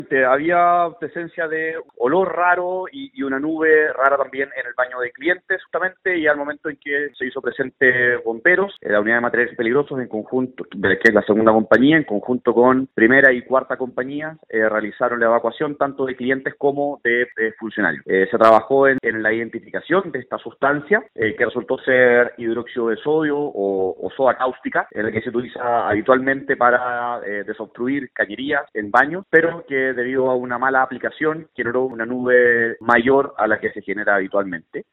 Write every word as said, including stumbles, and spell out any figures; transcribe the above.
Había presencia de olor raro y, y una nube rara también en el baño de clientes, justamente, y al momento en que se hizo presente bomberos, eh, la unidad de materiales peligrosos en conjunto, de que es la segunda compañía, en conjunto con primera y cuarta compañía, eh, realizaron la evacuación tanto de clientes como de, de funcionarios. Eh, se trabajó en, en la identificación de esta sustancia, eh, que resultó ser hidróxido de sodio o, o soda cáustica, en la que se utiliza habitualmente para eh, desobstruir cañerías en baños, pero que debido a una mala aplicación generó una nube mayor a la que se genera habitualmente.